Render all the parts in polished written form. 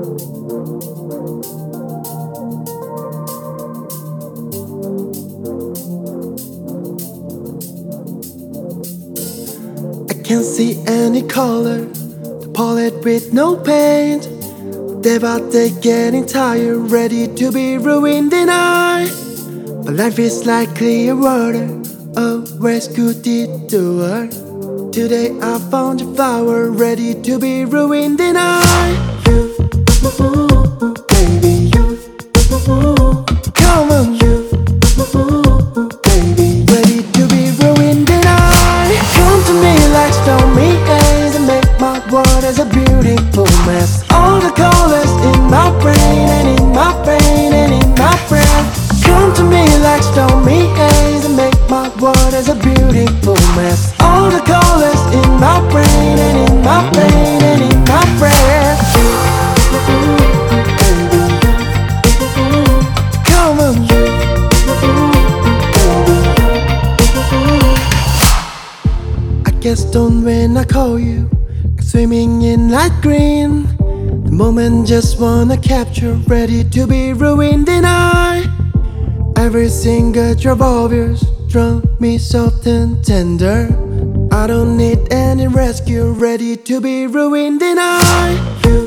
I can't see any color to palette with no paint. Day by day getting tired, ready to be ruined in I. But life is like clear water, a rescue detour. Today I found a flower, ready to be ruined in I. You, baby, you, come on, you, baby, ready to be ruined in I. Come to me like stormy haze and make my world as a beautiful mess. All the colors in my brain and in my brain and in my brain. Come to me like stormy haze and make my world as a beautiful mess. All the colors in my brain and in my brain and in my brain. Come on, I get stoned when I call you, swimming in light green. The moment just wanna capture, ready to be ruined in I. Every single drop of yours draw me soft and tender. I don't need any rescue, ready to be ruined in I. You,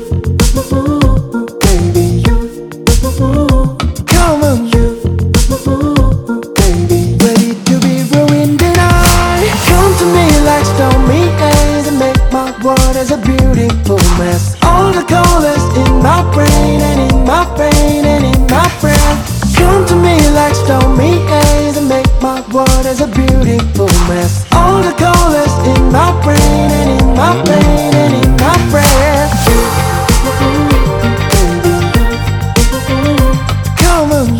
baby, you, come on, you, baby, ready to be ruined in I. Come to me like stormy haze and make my world as a beautiful mess. All the colors in my brain and in my brain and in my brain. Come to me like stormy haze and make my world as a beautiful mess. All the colors in my brain and in my brain and in my brain. Come on,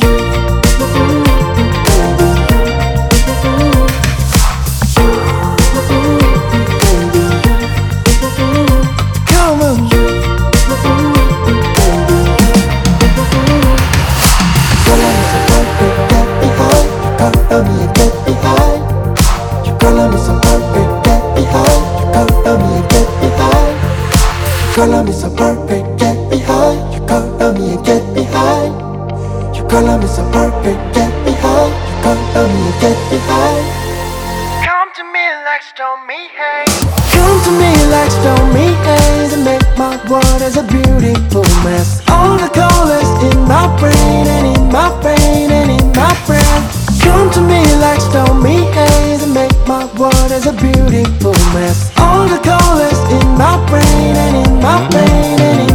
come on. Follow me and get behind. You follow me so perfect, get behind. You follow me and get behind. You follow me so perfect, get behind. You follow me and get behind. You follow me so perfect, get behind. You follow me and get behind. Come to me like stormy haze. Come to me like stormy haze and make my world as a beautiful mess. All the colors in my brain and in my brain and in my brain. Come to me like stormy haze and make my world as a beautiful mess. All the colors in my brain and in my brain and in